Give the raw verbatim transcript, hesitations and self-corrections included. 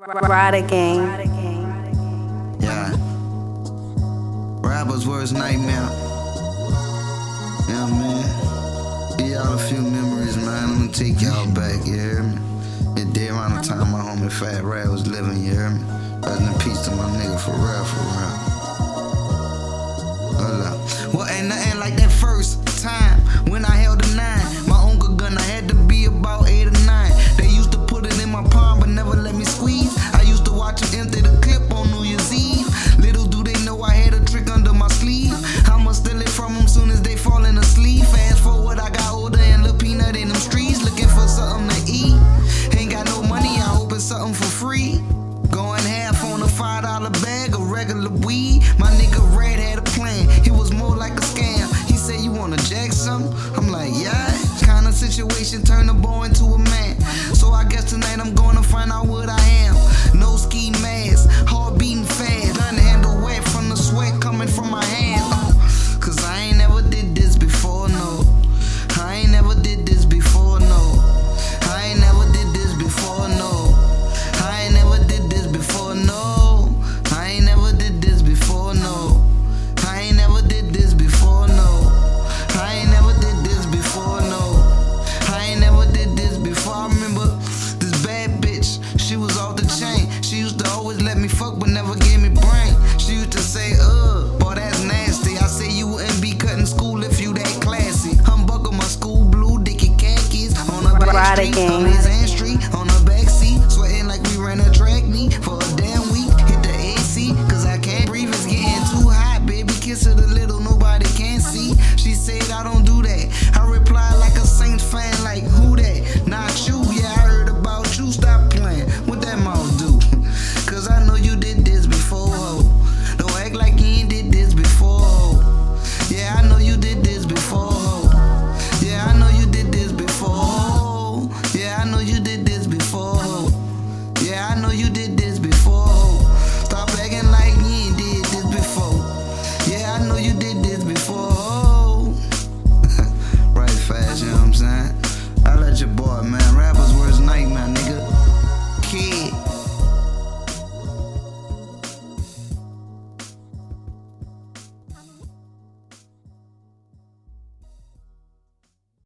Rider Gang. Yeah. Rapper's worst nightmare. Yeah, man. Give y'all a few memories, man. I'm gonna take y'all back, you hear me? It day around the time my homie Fat Rat was living, you hear me? Rest in peace to my nigga, for real, for real. Hold up. Well, ain't nothing like that first time when I held a nine. My uncle gun, I had to be about eight or nine. They used to put it in my palm, but never let me squeeze. I used to watch him empty the clip on New Year's Eve. Little do they know I had a trick under my sleeve. I'ma steal it from them soon as they falling asleep. Fast forward, I got older and Lil Peanut in them streets, looking for something to eat. Ain't got no money, I hope it's something for free. Going half on a five dollar bag of regular weed. My nigga Red had a plan, it was more like a scam. He said, you wanna jack something? I'm like, yeah. Kinda situation turned a boy into a man. So I guess tonight I'm gonna find out what I am.